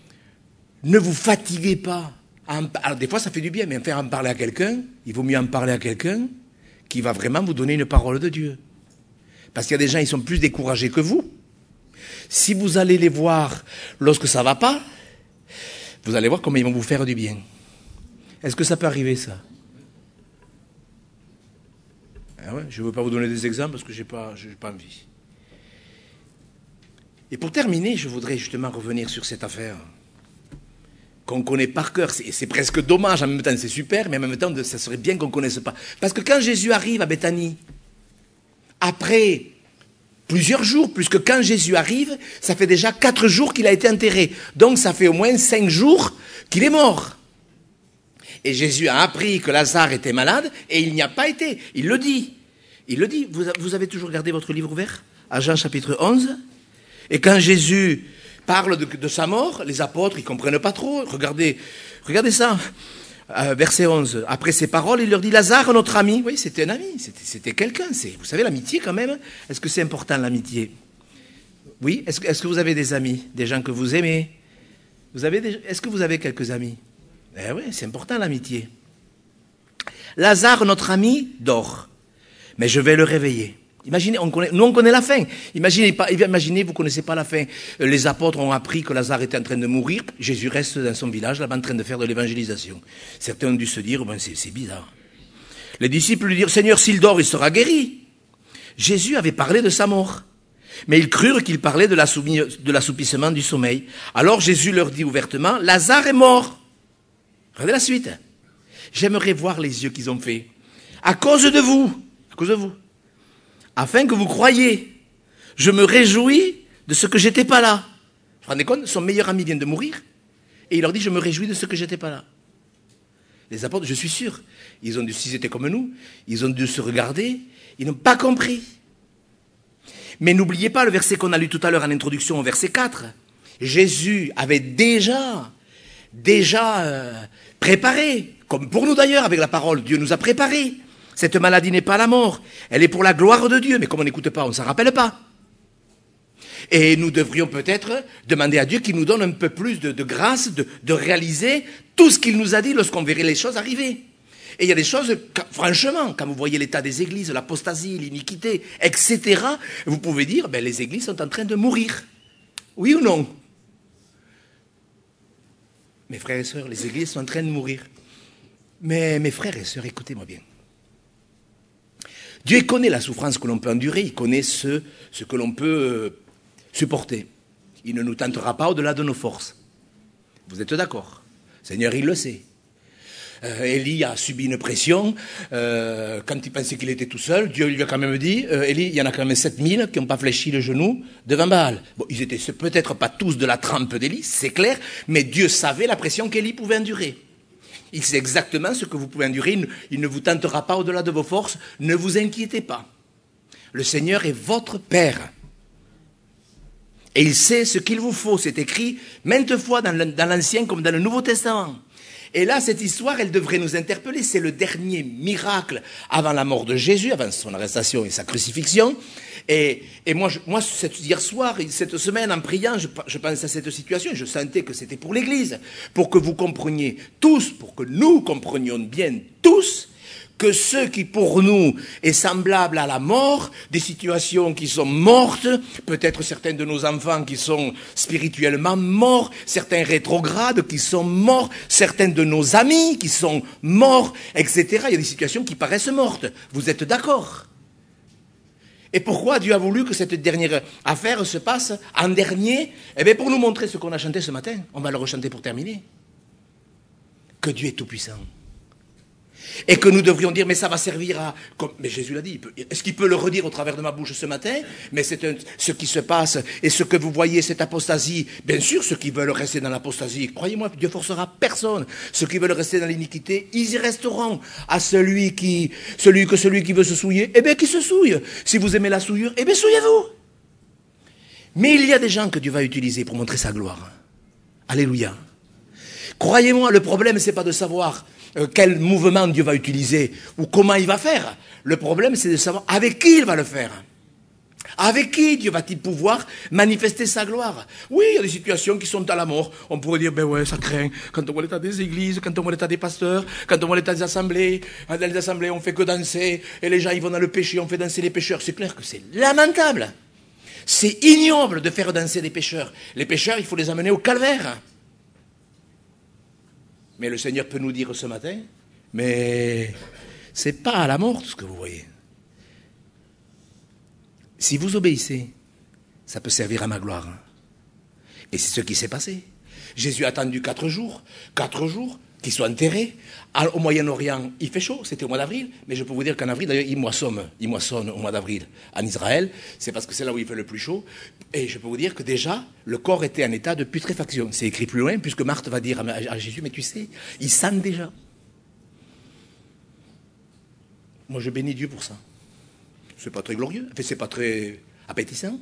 fatiguez pas. Alors des fois ça fait du bien, mais faire en parler à quelqu'un, il vaut mieux en parler à quelqu'un qui va vraiment vous donner une parole de Dieu. Parce qu'il y a des gens, ils sont plus découragés que vous. Si vous allez les voir lorsque ça ne va pas, vous allez voir comment ils vont vous faire du bien. Est-ce que ça peut arriver, ça? Ah ouais, je ne veux pas vous donner des exemples parce que je n'ai pas envie. Et pour terminer, je voudrais justement revenir sur cette affaire qu'on connaît par cœur. C'est presque dommage, en même temps c'est super, mais en même temps ça serait bien qu'on ne connaisse pas. Parce que quand Jésus arrive à Béthanie, après plusieurs jours, puisque quand Jésus arrive, ça fait déjà 4 jours qu'il a été enterré. Donc ça fait au moins 5 jours qu'il est mort. Et Jésus a appris que Lazare était malade, et il n'y a pas été. Il le dit. Il le dit. Vous avez toujours gardé votre livre ouvert? À Jean chapitre 11. Et quand Jésus parle de sa mort, les apôtres, ils ne comprennent pas trop. Regardez ça. Verset 11. Après ces paroles, il leur dit, Lazare, notre ami. Oui, c'était un ami, c'était quelqu'un. Vous savez, l'amitié quand même. Est-ce que c'est important, l'amitié? Oui, est-ce que vous avez des amis, des gens que vous aimez? Est-ce que vous avez quelques amis? Eh oui, c'est important, l'amitié. Lazare, notre ami, dort. Mais je vais le réveiller. Imaginez, nous on connaît la fin. Imaginez, vous ne connaissez pas la fin. Les apôtres ont appris que Lazare était en train de mourir. Jésus reste dans son village, là-bas, en train de faire de l'évangélisation. Certains ont dû se dire, c'est bizarre. Les disciples lui dirent, Seigneur, s'il dort, il sera guéri. Jésus avait parlé de sa mort. Mais ils crurent qu'il parlait de l'assoupissement du sommeil. Alors Jésus leur dit ouvertement, Lazare est mort. Regardez la suite. J'aimerais voir les yeux qu'ils ont fait. À cause de vous. Afin que vous croyiez. Je me réjouis de ce que j'étais pas là. Vous vous rendez compte? Son meilleur ami vient de mourir. Et il leur dit, je me réjouis de ce que j'étais pas là. Les apôtres, je suis sûr, s'ils étaient comme nous, ils ont dû se regarder, ils n'ont pas compris. Mais n'oubliez pas le verset qu'on a lu tout à l'heure en introduction, au verset 4. Jésus avait déjà préparé, comme pour nous d'ailleurs, avec la parole, Dieu nous a préparé. Cette maladie n'est pas la mort, elle est pour la gloire de Dieu. Mais comme on n'écoute pas, on ne s'en rappelle pas. Et nous devrions peut-être demander à Dieu qu'il nous donne un peu plus de grâce, de réaliser tout ce qu'il nous a dit lorsqu'on verrait les choses arriver. Et il y a des choses, franchement, quand vous voyez l'état des églises, l'apostasie, l'iniquité, etc., vous pouvez dire, les églises sont en train de mourir. Oui ou non? Mes frères et sœurs, les églises sont en train de mourir. Mais mes frères et sœurs, écoutez-moi bien. Dieu connaît la souffrance que l'on peut endurer, il connaît ce que l'on peut supporter. Il ne nous tentera pas au-delà de nos forces. Vous êtes d'accord? Seigneur, il le sait. Élie a subi une pression. Quand il pensait qu'il était tout seul, Dieu lui a quand même dit, Élie, il y en a quand même 7000 qui n'ont pas fléchi le genou devant Baal. Bon, ils étaient peut-être pas tous de la trempe d'Élie, c'est clair, mais Dieu savait la pression qu'Élie pouvait endurer. Il sait exactement ce que vous pouvez endurer, il ne vous tentera pas au-delà de vos forces, ne vous inquiétez pas. Le Seigneur est votre Père. Et il sait ce qu'il vous faut, c'est écrit maintes fois dans l'Ancien comme dans le Nouveau Testament. Et là, cette histoire, elle devrait nous interpeller. C'est le dernier miracle avant la mort de Jésus, avant son arrestation et sa crucifixion. Et moi, hier soir, cette semaine, en priant, je pense à cette situation. Je sentais que c'était pour l'Église, pour que vous compreniez tous, pour que nous comprenions bien tous, que ce qui pour nous est semblable à la mort, des situations qui sont mortes, peut-être certains de nos enfants qui sont spirituellement morts, certains rétrogrades qui sont morts, certains de nos amis qui sont morts, etc. Il y a des situations qui paraissent mortes. Vous êtes d'accord? Et pourquoi Dieu a voulu que cette dernière affaire se passe en dernier? Eh bien, pour nous montrer ce qu'on a chanté ce matin. On va le rechanter pour terminer. Que Dieu est tout-puissant. Et que nous devrions dire, mais ça va servir à... Mais Jésus l'a dit, est-ce qu'il peut le redire au travers de ma bouche ce matin? Mais c'est ce qui se passe, et ce que vous voyez, cette apostasie, bien sûr, ceux qui veulent rester dans l'apostasie, croyez-moi, Dieu forcera personne. Ceux qui veulent rester dans l'iniquité, ils y resteront. À celui qui veut se souiller, eh bien, qui se souille. Si vous aimez la souillure, eh bien, souillez-vous. Mais il y a des gens que Dieu va utiliser pour montrer sa gloire. Alléluia. Croyez-moi, le problème, c'est pas de savoir quel mouvement Dieu va utiliser ou comment il va faire. Le problème, c'est de savoir avec qui il va le faire. Avec qui Dieu va-t-il pouvoir manifester sa gloire? Oui, il y a des situations qui sont à la mort. On pourrait dire, ben ouais, ça craint. Quand on voit l'état des églises, quand on voit l'état des pasteurs, quand on voit l'état des assemblées, dans les assemblées, on fait que danser, et les gens, ils vont dans le péché, on fait danser les pécheurs. C'est clair que c'est lamentable. C'est ignoble de faire danser des pécheurs. Les pécheurs, il faut les amener au calvaire. Mais le Seigneur peut nous dire ce matin, mais c'est pas à la mort tout ce que vous voyez. Si vous obéissez, ça peut servir à ma gloire. Et c'est ce qui s'est passé. Jésus a attendu 4 jours qu'il soit enterré. Au Moyen-Orient, il fait chaud, c'était au mois d'avril, mais je peux vous dire qu'en avril, d'ailleurs, il moissonne au mois d'avril en Israël, c'est parce que c'est là où il fait le plus chaud, et je peux vous dire que déjà, le corps était en état de putréfaction. C'est écrit plus loin, puisque Marthe va dire à Jésus, mais tu sais, il sent déjà. Moi, je bénis Dieu pour ça. C'est pas très glorieux, enfin, c'est pas très appétissant.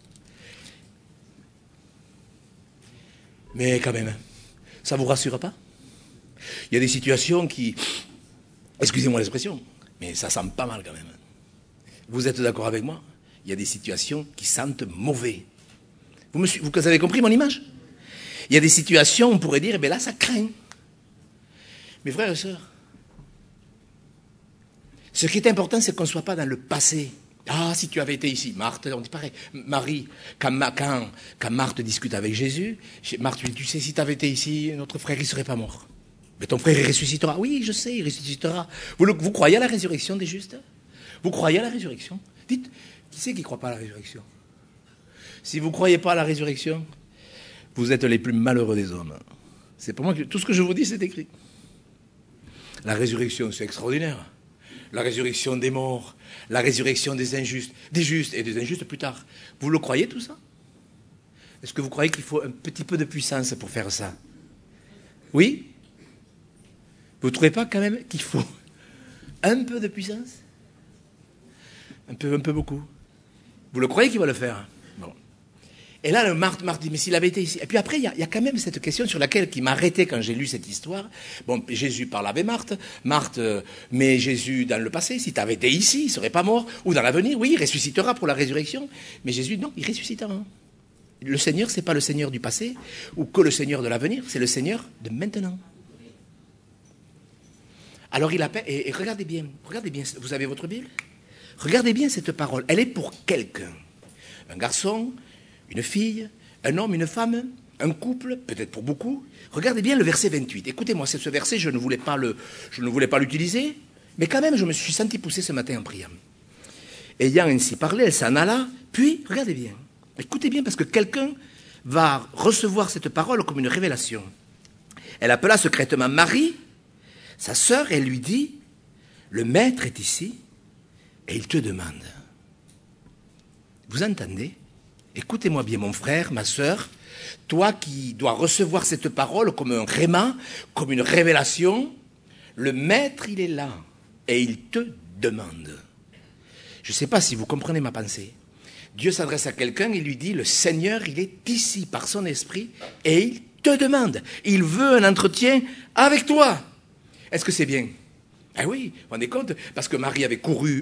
Mais quand même, ça vous rassure pas? Il y a des situations qui, excusez-moi l'expression, mais ça sent pas mal quand même. Vous êtes d'accord avec moi? Il y a des situations qui sentent mauvais. Vous avez compris mon image? Il y a des situations, on pourrait dire, eh bien là, ça craint. Mes frères et sœurs, ce qui est important, c'est qu'on ne soit pas dans le passé. Ah, si tu avais été ici, Marthe, on dit pareil. Marie, quand Marthe discute avec Jésus, Marthe lui dit, tu sais, si tu avais été ici, notre frère, il ne serait pas mort. Mais ton frère, il ressuscitera. Oui, je sais, il ressuscitera. Vous croyez à la résurrection des justes? Vous croyez à la résurrection? Dites, qui c'est qui ne croit pas à la résurrection? Si vous ne croyez pas à la résurrection, vous êtes les plus malheureux des hommes. C'est pour moi que tout ce que je vous dis, c'est écrit. La résurrection, c'est extraordinaire. La résurrection des morts, la résurrection des injustes, des justes et des injustes plus tard. Vous le croyez tout ça? Est-ce que vous croyez qu'il faut un petit peu de puissance pour faire ça? Oui? Vous ne trouvez pas quand même qu'il faut un peu de puissance? Un peu beaucoup. Vous le croyez qu'il va le faire? Bon. Et là, Marthe dit, mais s'il avait été ici. Et puis après, il y a quand même cette question sur laquelle qui m'a arrêté quand j'ai lu cette histoire. Bon, Jésus parle avec Marthe. Marthe, mais Jésus dans le passé, si tu avais été ici, il ne serait pas mort. Ou dans l'avenir, oui, il ressuscitera pour la résurrection. Mais Jésus, non, il ressuscitera. Le Seigneur, ce n'est pas le Seigneur du passé ou que le Seigneur de l'avenir, c'est le Seigneur de maintenant. Alors il appelle, et regardez bien, vous avez votre Bible? Regardez bien cette parole, elle est pour quelqu'un. Un garçon, une fille, un homme, une femme, un couple, peut-être pour beaucoup. Regardez bien le verset 28. Écoutez-moi, c'est ce verset, je ne voulais pas l'utiliser, mais quand même, je me suis senti pousser ce matin en priant. Ayant ainsi parlé, elle s'en alla, puis, regardez bien, écoutez bien, parce que quelqu'un va recevoir cette parole comme une révélation. Elle appela secrètement Marie, sa sœur, elle lui dit, le maître est ici et il te demande. Vous entendez? Écoutez-moi bien, mon frère, ma sœur, toi qui dois recevoir cette parole comme un réma, comme une révélation, le maître, il est là et il te demande. Je ne sais pas si vous comprenez ma pensée. Dieu s'adresse à quelqu'un et lui dit, le Seigneur, il est ici par son esprit et il te demande. Il veut un entretien avec toi. Est-ce que c'est bien? Ah oui, vous vous rendez compte? Parce que Marthe avait couru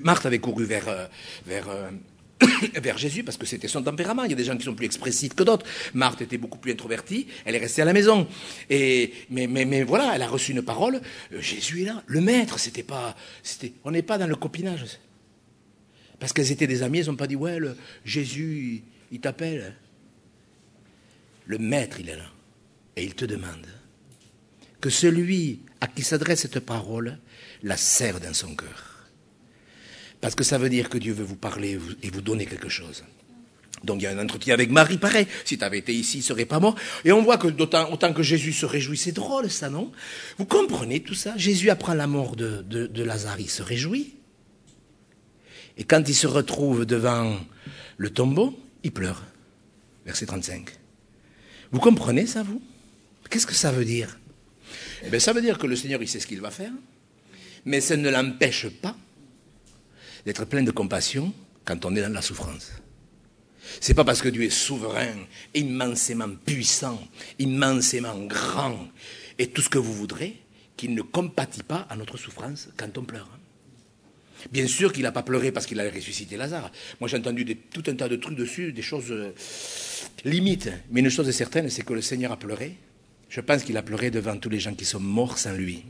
vers Jésus, parce que c'était son tempérament. Il y a des gens qui sont plus expressifs que d'autres. Marthe était beaucoup plus introvertie, elle est restée à la maison. Mais voilà, elle a reçu une parole. Jésus est là. Le maître, on n'est pas dans le copinage. Parce qu'elles étaient des amies, elles n'ont pas dit, ouais, Jésus, il t'appelle. Le maître, il est là. Et il te demande que celui à qui s'adresse cette parole la serre dans son cœur. Parce que ça veut dire que Dieu veut vous parler et vous donner quelque chose. Donc il y a un entretien avec Marie, pareil. Si tu avais été ici, il ne serait pas mort. Et on voit que autant que Jésus se réjouit, c'est drôle ça, non? Vous comprenez tout ça? Jésus apprend la mort de Lazare, il se réjouit. Et quand il se retrouve devant le tombeau, il pleure. Verset 35. Vous comprenez ça, vous? Qu'est-ce que ça veut dire? Eh bien, ça veut dire que le Seigneur, il sait ce qu'il va faire, mais ça ne l'empêche pas d'être plein de compassion quand on est dans la souffrance. C'est pas parce que Dieu est souverain, immensément puissant, immensément grand, et tout ce que vous voudrez, qu'il ne compatit pas à notre souffrance quand on pleure. Bien sûr qu'il n'a pas pleuré parce qu'il allait ressusciter Lazare. Moi, j'ai entendu tout un tas de trucs dessus, des choses limites. Mais une chose est certaine, c'est que le Seigneur a pleuré. Je pense qu'il a pleuré devant tous les gens qui sont morts sans lui.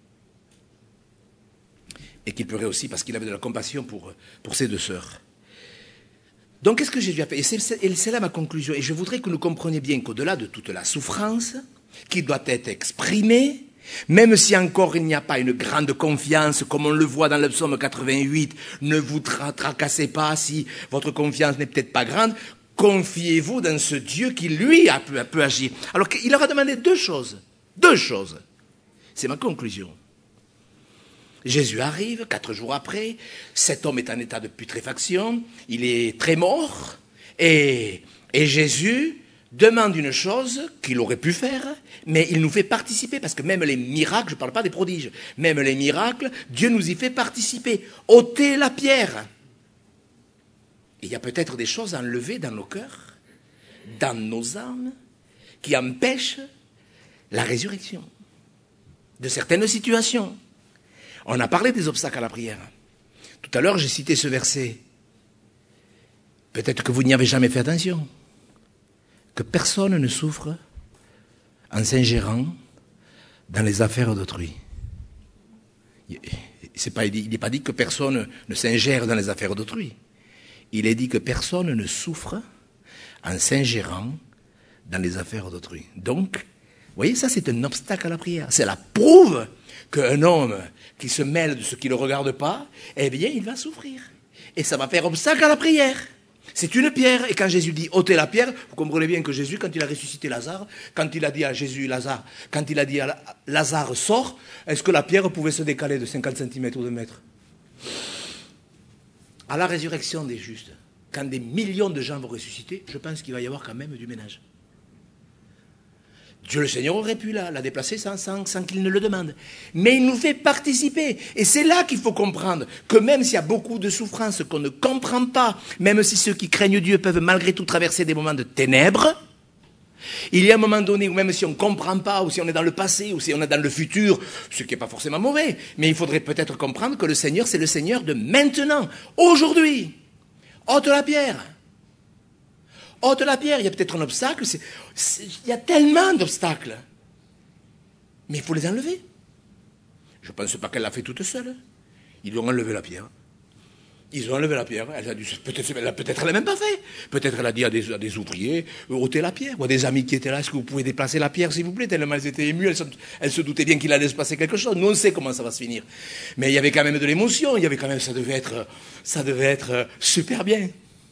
Et qu'il pleurait aussi parce qu'il avait de la compassion pour ses deux sœurs. Donc, qu'est-ce que Jésus a fait? Et c'est là ma conclusion. Et je voudrais que nous comprenions bien qu'au-delà de toute la souffrance, qui doit être exprimée, même si encore il n'y a pas une grande confiance, comme on le voit dans le psaume 88, ne vous tracassez pas si votre confiance n'est peut-être pas grande, confiez-vous dans ce Dieu qui, lui, peut agir. Alors il leur a demandé deux choses. Deux choses. C'est ma conclusion. Jésus arrive, 4 jours après, cet homme est en état de putréfaction, il est très mort, et Jésus demande une chose qu'il aurait pu faire, mais il nous fait participer, parce que même les miracles, je ne parle pas des prodiges, même les miracles, Dieu nous y fait participer. Ôtez la pierre. Et il y a peut-être des choses enlevées dans nos cœurs, dans nos âmes, qui empêchent la résurrection de certaines situations. On a parlé des obstacles à la prière. Tout à l'heure, j'ai cité ce verset. Peut-être que vous n'y avez jamais fait attention. Que personne ne souffre en s'ingérant dans les affaires d'autrui. Il n'est pas dit que personne ne s'ingère dans les affaires d'autrui. Il est dit que personne ne souffre en s'ingérant dans les affaires d'autrui. Donc, vous voyez, ça c'est un obstacle à la prière. C'est la prouve qu'un homme qui se mêle de ce qui ne le regarde pas, eh bien, il va souffrir. Et ça va faire obstacle à la prière. C'est une pierre. Et quand Jésus dit ôtez la pierre, vous comprenez bien que Jésus, quand il a ressuscité Lazare, quand il a dit à Lazare sort, est-ce que la pierre pouvait se décaler de 50 cm ou de mètre? À la résurrection des justes, quand des millions de gens vont ressusciter, je pense qu'il va y avoir quand même du ménage. Dieu le Seigneur aurait pu la déplacer sans qu'il ne le demande. Mais il nous fait participer. Et c'est là qu'il faut comprendre que même s'il y a beaucoup de souffrances qu'on ne comprend pas, même si ceux qui craignent Dieu peuvent malgré tout traverser des moments de ténèbres, il y a un moment donné où même si on ne comprend pas, ou si on est dans le passé, ou si on est dans le futur, ce qui n'est pas forcément mauvais, mais il faudrait peut-être comprendre que le Seigneur, c'est le Seigneur de maintenant, aujourd'hui. Ôte la pierre. Ôte la pierre, il y a peut-être un obstacle, il y a tellement d'obstacles. Mais il faut les enlever. Je ne pense pas qu'elle l'a fait toute seule. Ils lui ont enlevé la pierre. Ils ont enlevé la pierre. Peut-être elle l'a même pas fait. Peut-être elle a dit à des ouvriers, ôtez la pierre. Ou à des amis qui étaient là, est-ce que vous pouvez déplacer la pierre, s'il vous plaît? Tellement elles étaient émues, elles se doutaient bien qu'il allait se passer quelque chose. Nous, on sait comment ça va se finir. Mais il y avait quand même de l'émotion. Il y avait quand même, ça devait être super bien.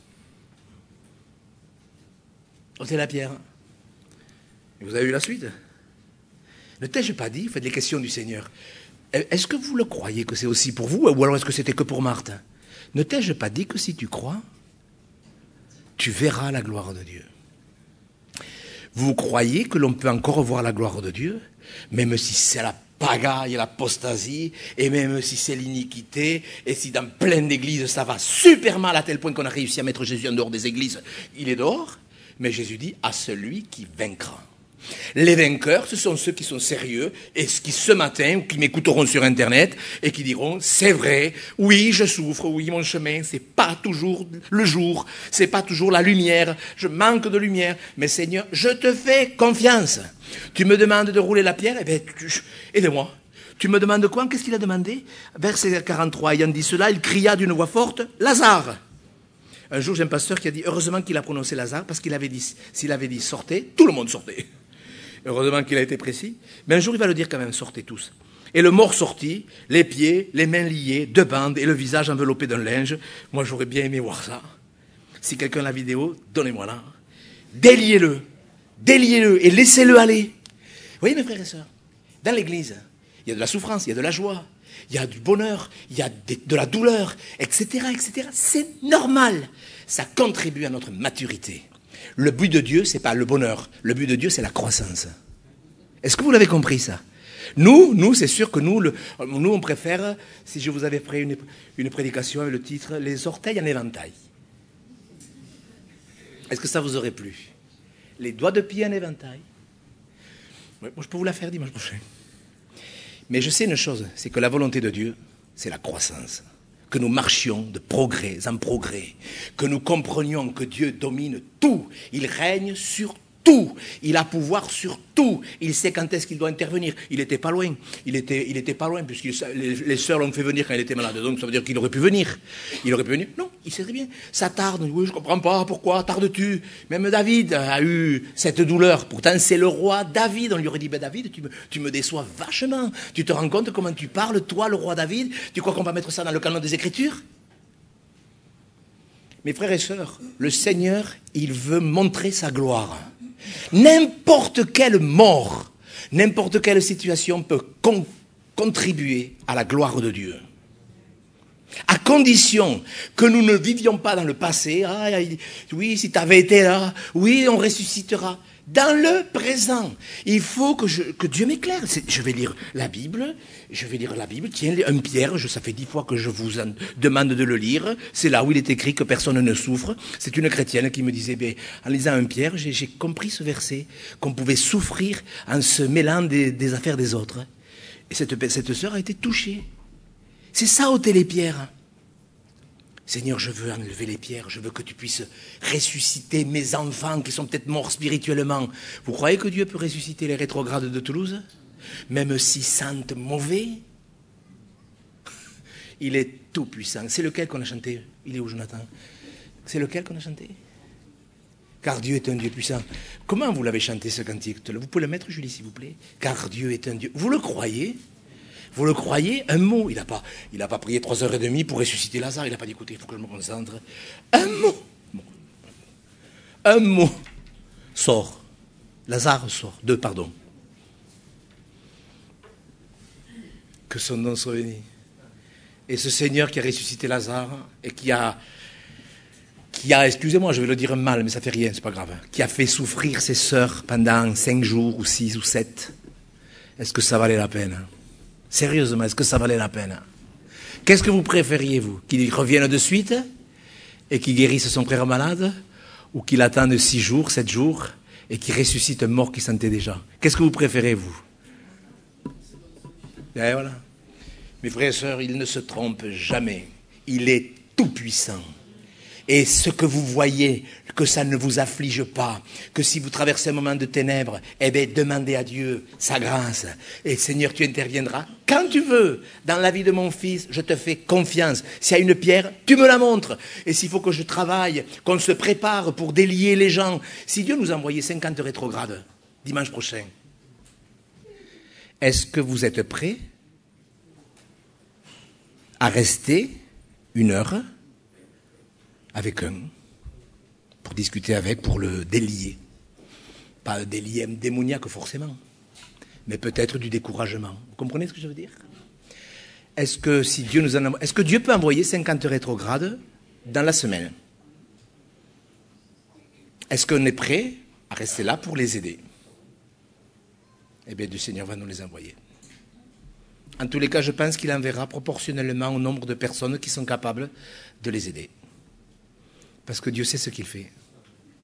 Ôtez la pierre. Et vous avez eu la suite? Ne t'ai-je pas dit, faites les questions du Seigneur. Est-ce que vous le croyez que c'est aussi pour vous, ou alors est-ce que c'était que pour Marthe? Ne t'ai-je pas dit que si tu crois, tu verras la gloire de Dieu? Vous croyez que l'on peut encore voir la gloire de Dieu, même si c'est la pagaille et l'apostasie, et même si c'est l'iniquité, et si dans plein d'églises ça va super mal à tel point qu'on a réussi à mettre Jésus en dehors des églises, il est dehors, mais Jésus dit à celui qui vaincra. Les vainqueurs, ce sont ceux qui sont sérieux et qui ce matin, ou qui m'écouteront sur Internet et qui diront, c'est vrai, oui, je souffre, oui, mon chemin, c'est pas toujours le jour, c'est pas toujours la lumière, je manque de lumière, mais Seigneur, je te fais confiance. Tu me demandes de rouler la pierre, eh bien, aide-moi. Tu me demandes quoi? Qu'est-ce qu'il a demandé? Verset 43, ayant dit cela, il cria d'une voix forte, Lazare! Un jour, j'ai un pasteur qui a dit, heureusement qu'il a prononcé Lazare, parce qu'il avait dit, s'il avait dit sortez, tout le monde sortait. Heureusement qu'il a été précis. Mais un jour, il va le dire quand même, sortez tous. Et le mort sortit, les pieds, les mains liées, deux bandes et le visage enveloppé d'un linge. Moi, j'aurais bien aimé voir ça. Si quelqu'un a la vidéo, donnez-moi la. Déliez-le et laissez-le aller. Vous voyez, mes frères et sœurs, dans l'église, il y a de la souffrance, il y a de la joie, il y a du bonheur, il y a de la douleur, etc., etc. C'est normal. Ça contribue à notre maturité. Le but de Dieu, c'est pas le bonheur. Le but de Dieu, c'est la croissance. Est-ce que vous l'avez compris, ça? Nous, c'est sûr que nous, on préfère, si je vous avais fait une prédication avec le titre « Les orteils en éventail ». Est-ce que ça vous aurait plu? Les doigts de pied en éventail. Ouais, moi, je peux vous la faire dimanche prochain. Mais je sais une chose, c'est que la volonté de Dieu, c'est la croissance. Que nous marchions de progrès en progrès, que nous comprenions que Dieu domine tout, il règne sur tout, il a pouvoir sur tout, il sait quand est-ce qu'il doit intervenir. Il n'était pas loin, il était pas loin, puisque les sœurs l'ont fait venir quand il était malade, donc ça veut dire qu'il aurait pu venir. Il aurait pu venir? Non, il sait très bien. Ça tarde, oui, je comprends pas, pourquoi tardes-tu? Même David a eu cette douleur, pourtant c'est le roi David, on lui aurait dit, ben David, tu me déçois vachement, tu te rends compte comment tu parles, toi, le roi David, tu crois qu'on va mettre ça dans le canon des Écritures? Mes frères et sœurs, le Seigneur, il veut montrer sa gloire. N'importe quelle mort, n'importe quelle situation peut contribuer à la gloire de Dieu. À condition que nous ne vivions pas dans le passé, oui, si tu avais été là, oui, on ressuscitera. Dans le présent, il faut que Dieu m'éclaire. Je vais lire la Bible, tiens, 1 Pierre, ça fait 10 fois que je vous demande de le lire, c'est là où il est écrit que personne ne souffre. C'est une chrétienne qui me disait, en lisant 1 Pierre, j'ai compris ce verset, qu'on pouvait souffrir en se mêlant des affaires des autres. Et cette sœur a été touchée. C'est ça, ôter les pierres. Seigneur, je veux enlever les pierres, je veux que tu puisses ressusciter mes enfants qui sont peut-être morts spirituellement. Vous croyez que Dieu peut ressusciter les rétrogrades de Toulouse? Même s'ils sentent mauvais? Il est tout puissant. C'est lequel qu'on a chanté? Il est où, Jonathan? C'est lequel qu'on a chanté? Car Dieu est un Dieu puissant. Comment vous l'avez chanté, ce cantique? Vous pouvez le mettre, Julie, s'il vous plaît? Car Dieu est un Dieu. Vous le croyez? Vous le croyez? Un mot. Il n'a pas prié 3h30 pour ressusciter Lazare. Il n'a pas dit, écoutez, il faut que je me concentre. Un mot. Un mot. Sort. Lazare sort. Pardon. Que son nom soit béni. Et ce Seigneur qui a ressuscité Lazare et qui a, excusez-moi, je vais le dire mal, mais ça fait rien, c'est pas grave, qui a fait souffrir ses sœurs pendant 5 jours ou 6 ou 7, est-ce que ça valait la peine? Sérieusement, est-ce que ça valait la peine? Qu'est-ce que vous préfériez, vous? Qu'il revienne de suite et qu'il guérisse son frère malade, ou qu'il attende 6 jours, 7 jours et qu'il ressuscite un mort qui sentait déjà? Qu'est-ce que vous préférez, vous? Et voilà. Mes frères et sœurs, il ne se trompe jamais. Il est tout puissant. Et ce que vous voyez, que ça ne vous afflige pas, que si vous traversez un moment de ténèbres, eh bien, demandez à Dieu sa grâce. Et Seigneur, tu interviendras quand tu veux. Dans la vie de mon fils, je te fais confiance. S'il y a une pierre, tu me la montres. Et s'il faut que je travaille, qu'on se prépare pour délier les gens. Si Dieu nous a envoyé 50 rétrogrades dimanche prochain, est-ce que vous êtes prêts à rester 1 heure avec un, pour discuter avec, pour le délier? Pas un délier démoniaque forcément, mais peut-être du découragement. Vous comprenez ce que je veux dire? est-ce que si Dieu nous en envoie, est-ce que Dieu peut envoyer 50 rétrogrades dans la semaine? Est-ce qu'on est prêt à rester là pour les aider? Eh bien, le Seigneur va nous les envoyer. En tous les cas, je pense qu'il enverra proportionnellement au nombre de personnes qui sont capables de les aider. Parce que Dieu sait ce qu'il fait.